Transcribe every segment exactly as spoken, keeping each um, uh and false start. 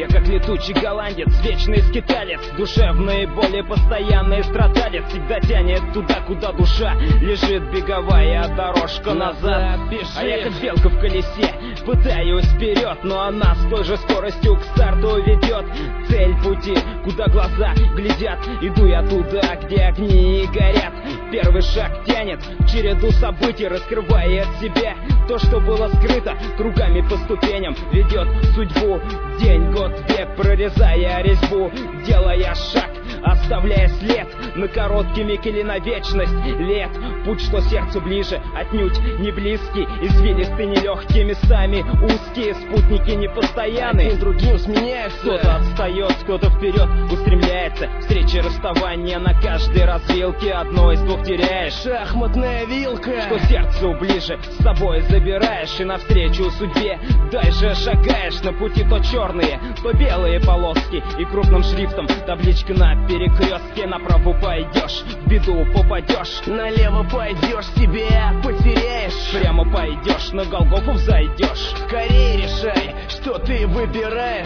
Я как летучий голландец, вечный скиталец, душевные боли, постоянный страдалец. Всегда тянет туда, куда душа лежит, беговая дорожка назад. А я как белка в колесе, пытаюсь вперед, но она с той же скоростью к старту ведет. Цель пути, куда глаза глядят, иду я туда, где огни горят. Первый шаг тянет в череду событий, раскрывает себя то, что было скрыто. Кругами по ступеням ведет судьбу, день, год, век, прорезая резьбу, делая шаг, оставляя след на короткий миг или на вечность лет. Путь, что сердцу ближе, отнюдь не близкий, извилистый, нелегкий, местами узкие, спутники непостоянные. Один другим сменяются, кто-то отстает, кто-то вперед устремляется. Встречи, расставания на каждой развилке, одно из двух теряешь. Шахматная вилка, что сердцу ближе, с собой забираешь, и навстречу судьбе дальше шагаешь. На пути то черные, то белые полоски, и крупным шрифтом табличка на перекрестке. Направо пойдешь, в беду попадешь, налево пойдешь, себя потеряешь. Прямо пойдешь, на Голгофу взойдешь. Скорее решай, что ты выбираешь.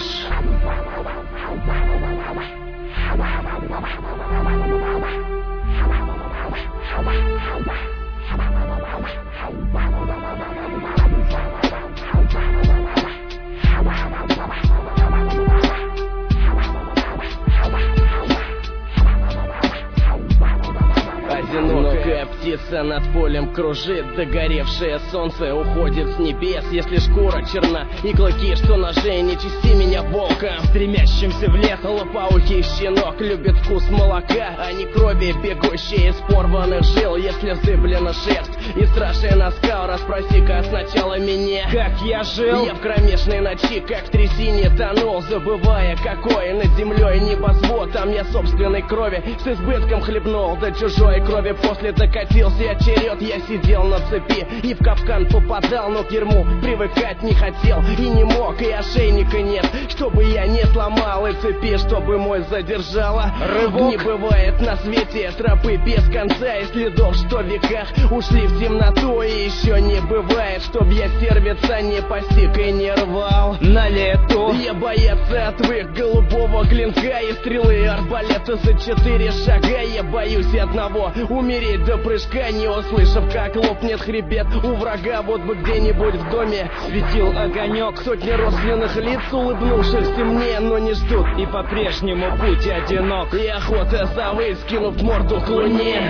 Одинокая птица над полем кружит, догоревшее солнце уходит с небес. Если шкура черна и клыки, что на шее, не чисти меня волком, стремящимся в лес. Лопоухий щенок любит вкус молока, а не крови, бегущей из порванных жил. Если вздыблена шерсть и страшная на скал, расспроси-ка сначала меня, как я жил. Я в кромешной ночи, как в трясине тонул, забывая, какой над землей небосвод. Там я собственной крови с избытком хлебнул, до чужой крови после докатился очеред. Я сидел на цепи и в капкан попадал, но к ярму привыкать не хотел и не мог, и ошейника нет, чтобы я не сломал, и цепи, чтобы мой задержала. Рывок. Не бывает на свете тропы без конца и следов, что в веках ушли в темноту, и еще не бывает, чтоб я сервица не постиг и не рвал на лету. Я боец отвык голубого клинка и стрелы арбалета за четыре шага. Я боюсь одного — умереть до прыжка, не услышав, как лопнет хребет у врага. Вот бы где-нибудь в доме светил огонек, сотни родственных лиц, улыбнувшихся мне, но не ждут, и по-прежнему путь одинок. И охота совы, скинув морду к луне.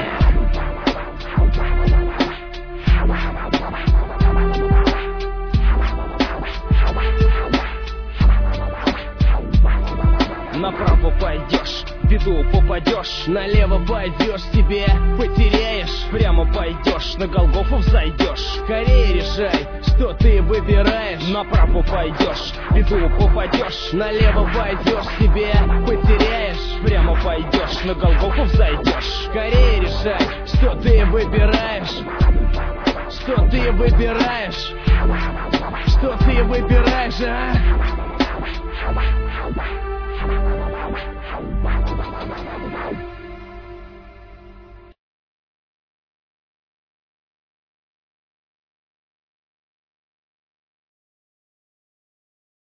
Направо пойдешь, в беду попадешь, налево пойдешь, себя потеряешь. Прямо пойдешь, на Голгофу взойдешь. Скорее решай, что ты выбираешь. Направо пойдешь, в беду попадешь, налево пойдешь, себя потеряешь. Прямо пойдешь, на Голгофу взойдешь. Скорее решай, что ты выбираешь. Что ты выбираешь. Что ты выбираешь, а?